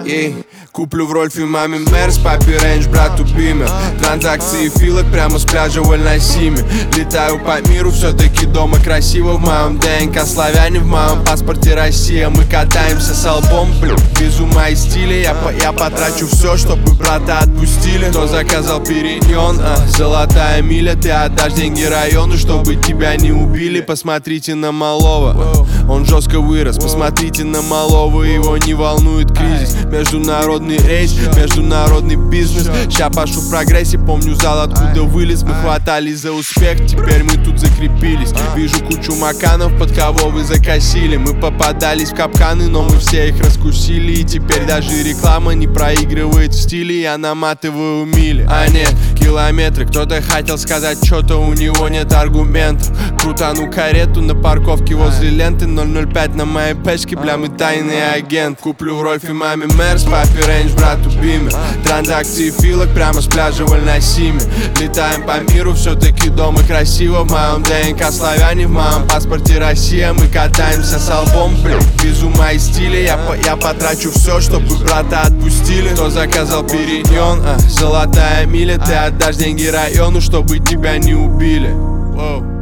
Ей, куплю в Рольфе маме Мерс, папе Рейндж, брату Бимер. Транзакции филок прямо с пляжа в Аль-Насиме. Летаю по миру, все-таки дома красиво. В моем ДНК славяне, в моем паспорте Россия. Мы катаемся с албом, без ума и стиля. Я потрачу все, чтобы брата отпустили. Кто заказал периньон, золотая миля. Ты отдашь деньги району, чтобы тебя не убили. Посмотрите на малого, он жестко вырос. Посмотрите на малого, его не волнует кризис. Международный рейс, международный бизнес. Ща пашу в прогрессе, помню зал, откуда вылез. Мы хватались за успех, теперь мы тут закрепились. Вижу кучу маканов, под кого вы закосили. Мы попадались в капканы, но мы все их раскусили. И теперь даже реклама не проигрывает в стиле. Я наматываю мили, а нет километры. Кто-то хотел сказать, что-то у него нет аргументов. Крутану карету на парковке возле ленты. 005 на моей печке, бля, мы тайный агент. Куплю в Рольфе маме Мерс, папе Рейндж, брату Бимер. Транзакции филок прямо с пляжа в Аль-Насиме. Летаем по миру, все-таки дома красиво. В моем ДНК славяне, в моем паспорте Россия. Мы катаемся с албом, без ума и стиля. Я потрачу все, чтобы брата отпустили. Кто заказал периньон, золотая миля. Ты отдашь деньги району, чтобы тебя не убили. Воу.